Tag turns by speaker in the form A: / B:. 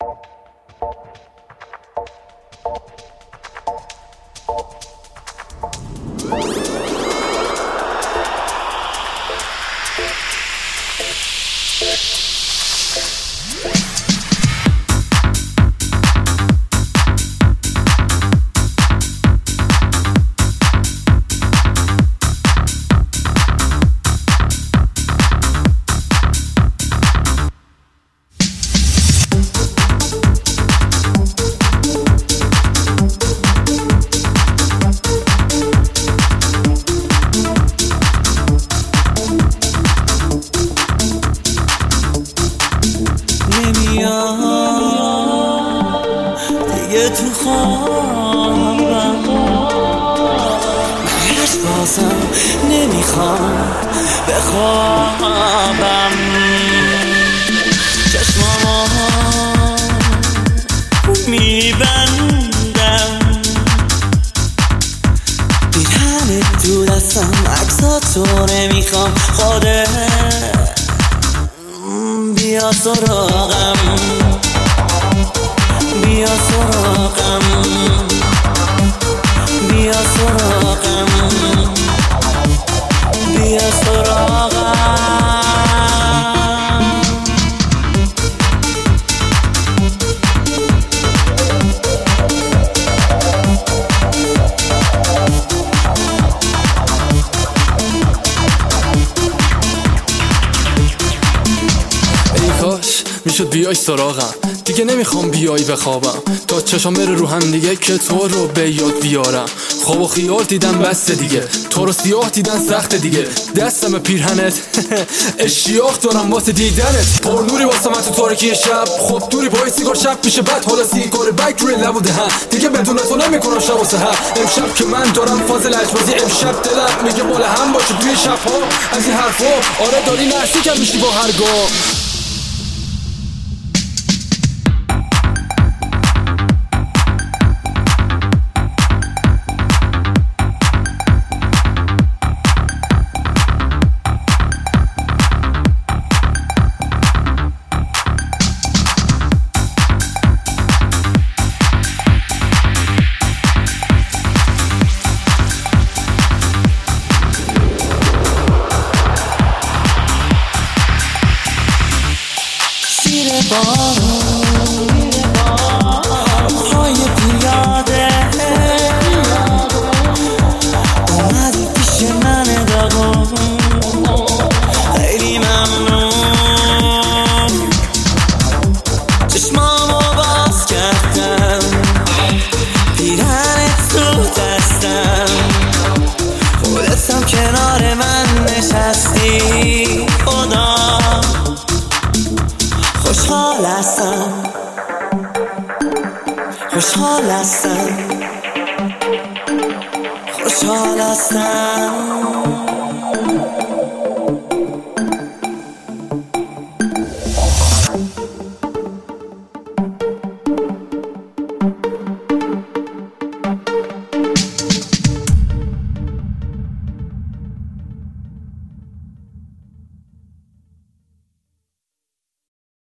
A: دیگه تو خوابم هیچ بازم نمیخوام بخوابم چشمامو میبندم پیرهنت تو دستم عکساتو نمیخوام خودت بیا سراغم بیا سراغم بیا سراغم بیا سراغم
B: ای کاش میشد بیای سراغم دیگه نمیخوام بیای بخوابم تا چشام بره رو هم دیگه که تو رو به یاد بیارم خواب و خیال دیدم بس دیگه تو رو سیاه دیدن سخت دیگه دستم پیرهنت اشتیاق دارم واسه دیدنت پر نوری واسه من تو تاریکی شب خب دوری با سیگار شب میشه بعد حالا سیگار بک روی لب و دهن دیگه بدون تو نمیکنم شب و سحر امشب که من دارم فاز لجبازی امشب دلم میگه مال هم باشه توی شب‌ها از این حرفا آره داری نرسی کم میشی با هرگاه
A: پای پیاده اومدی پیش من داغون خیلی ممنون چشمامو باز کردم پیرهنت تو دستم خودتم کنار من نشستی خدا خوشحال هستم خوشحال هستم خوشحال هستم